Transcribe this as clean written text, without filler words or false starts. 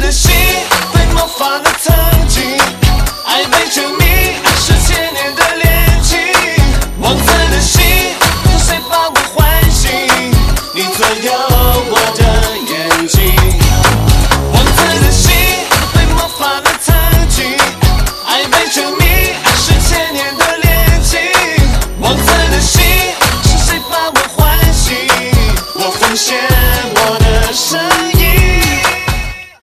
的心被魔法的曾经，爱被沉迷是千年的恋情。忘词的心，有谁把我唤醒？你左右我的眼睛。忘词的心被魔法的曾经，爱被沉迷是千年的恋情。忘词。